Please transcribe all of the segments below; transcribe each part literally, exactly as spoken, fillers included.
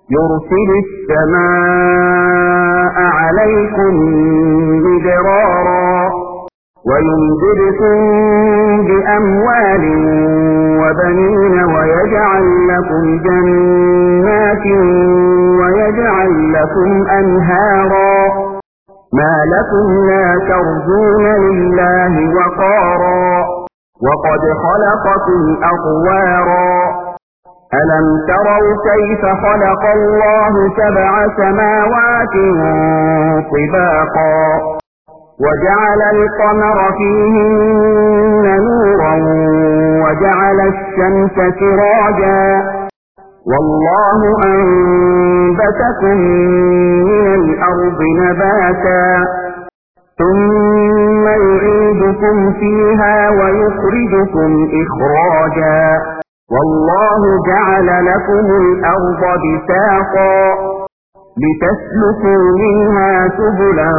يرسل السماء عليكم مدرارا ويمددكم بأموال وبنين ويجعل لكم جنات ويجعل لكم أنهارا ما لكم لا ترجون لله وقارا وقد خلقكم أطوارا ألم تروا كيف خلق الله سبع سماوات طباقا وجعل القمر فيهن نورا وجعل الشمس سراجا والله أنبتكم من الأرض نباتا ثم يعيدكم فيها ويخرجكم إخراجا والله جعل لكم الأرض بساطا لتسلكوا منها سبلا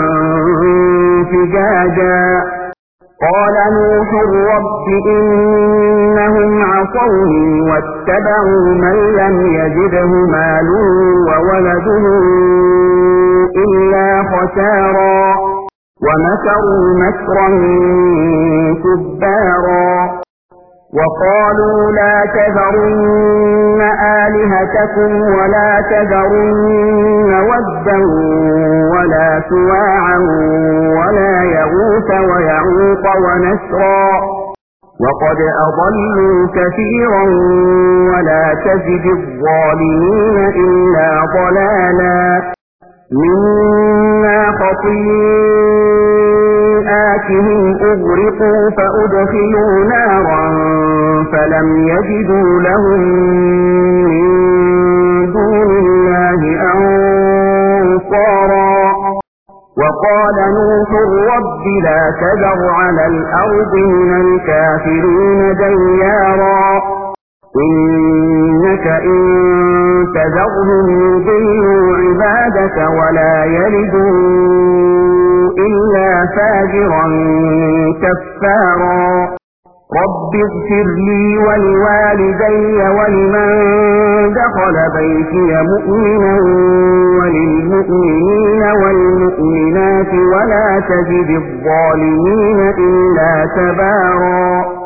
فجاجا قال نوح رب إنهم عصوني واتبعوا من لم يجده ماله وولده إلا خسارا ومكروا مكرا كبارا وقالوا لا تذرن آلهتكم ولا تذرن ودا ولا سواعا ولا يغوث ويعوق ونسرا وقد أضلوا كثيرا ولا تزد الظالمين إلا ضلالا مما خطيئاتهم أغرقوا فأدخلوا نارا فلم يجدوا لهم من دون الله أنصارا وقال نوح رب لا تذر على الأرض من الكافرين ديارا إنك إن تذرهم يضلوا عبادك ولا يلدوا إلا فاجرا كفارا رب اغفر لي ولوالدي ولمن دخل بيتي مؤمنا وللمؤمنين والمؤمنات ولا تزد الظالمين إلا تبارا